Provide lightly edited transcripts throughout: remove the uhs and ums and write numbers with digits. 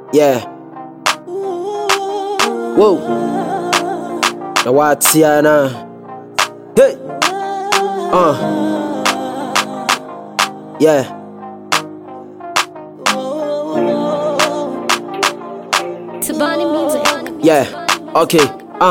Yeah. Whoa. Now what's here now? Hey. Yeah. Tabani music. Yeah. Okay.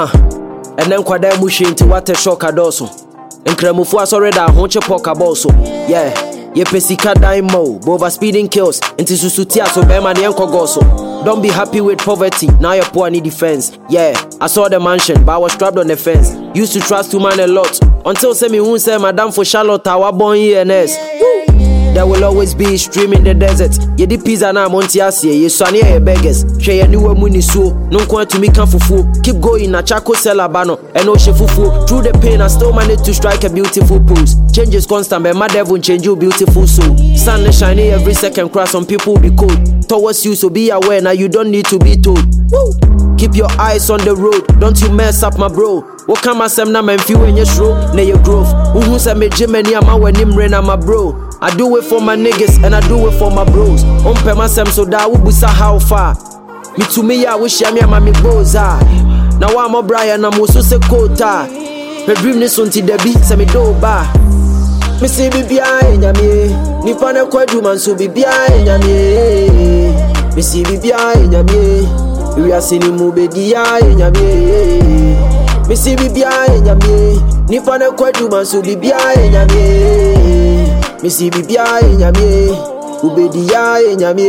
And then kwada mushi into what a shock adoso. And kremufu asore da honche poka boso. Yeah. Ye pesika daimo, bova speeding kills. Into susutia so bema ni enko goso. Don't be happy with poverty, now you're poor need defense. Yeah, I saw the mansion, but I was trapped on the fence. Used to trust to man a lot, until say me won't say madam for Charlotte, our born ENS. There will always be stream in the desert. Ye di pizza na montiasie, ye swane ye beggars. Share ye new muni so, no point to me can fufu. Keep going, na chako sell abano, and no she fufu. Through the pain, I still managed to strike a beautiful pose. Change is constant, but my devil change you beautiful soul. Sun is shining every second, crash some people be cold. Towards you, so be aware, now you don't need to be told. Woo! Keep your eyes on the road, don't you mess up my bro. What come as na man few in your show, na your growth. Who say me Jimmy ama when him rain my bro. I do it for my niggas and I do it for my bros. Umpe masem so da ubusa how far. Me to me ya wish ya me mami boza. Now I'm a Brian I'm also se kota. Me dream this until the beat se me do ba. Me see bibia enyame. Ni pane kwadu man so bibia enyame. Me see bibia enyame. We are seeing mu bedia enyame. Me see bibia enyame. Ni pane kwadu man so bibia enyame. Me see bibia enyame. Ubedia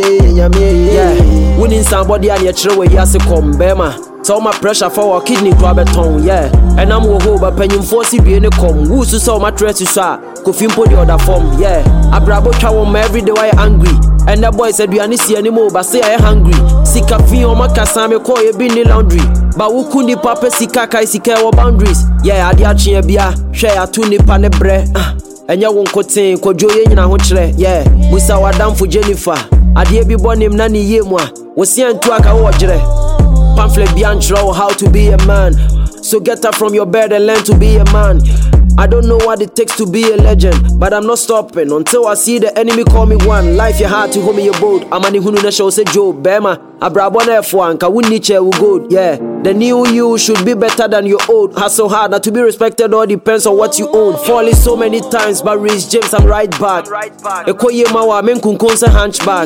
enyame. Yeah. Winning somebody and your children we yase come bema. So my pressure for our kidney to a tongue, yeah. And I'm wo but penny force be any come. Who so my dress to sa? Kofimpo the other form, yeah. I brabo chow every day I angry. And that boy said we ain't see anymore, but say I hungry. Sika fi on my kasame call you bin the laundry. But who kundi papa sika kai sika our boundaries. Yeah, I dia chin bia, share two nipa ne bre. And ya won kotin ko joye nyina ho kire, yeah. Musa wadam for Jennifer. Ade bi bonim na ni yemu a. Wo se antu aka wo jire. Pamphlet beyond how to be a man. So get up from your bed and learn to be a man. I don't know what it takes to be a legend, but I'm not stopping until I see the enemy call me one. Life your heart to hold me your boat. I'm an hunu na show say Joe Bema. Abrabona F1 ka win niche will go. Yeah, the new you should be better than your old. Hustle hard, not to be respected all depends on what you own. Falling so many times, but Rhys James I'm right back. Ekoye mawa men kunkonse hunchback.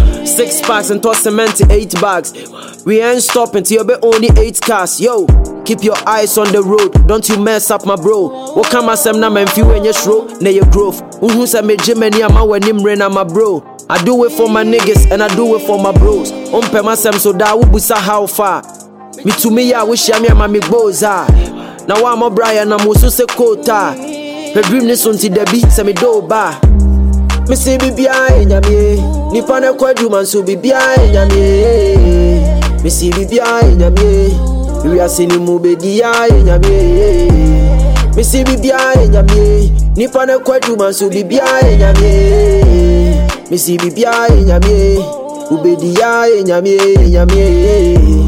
6 packs and toss cement to 8 bags. We ain't stopping till you be only 8 cars. Yo, keep your eyes on the road, don't you mess up my bro. What come as na man few in your show, na your growth. Who say me Jimmy ama when him rain my bro. I do it for my niggas and I do it for my bros. Umpe masem so da ubusa how far. Me to me ya wish ya me mami boza. Now I'm a Brian I'm also se kota. Me dream this until the beat se me do ba. Me see bibia enyame. Ni pane kwadu man so bibia enyame. Me see bibia enyame. We are seeing mu bedia enyame. Me see bibia enyame. Ni pane kwadu man so bibia enyame. Me see bibia enyame. Ubedia enyame.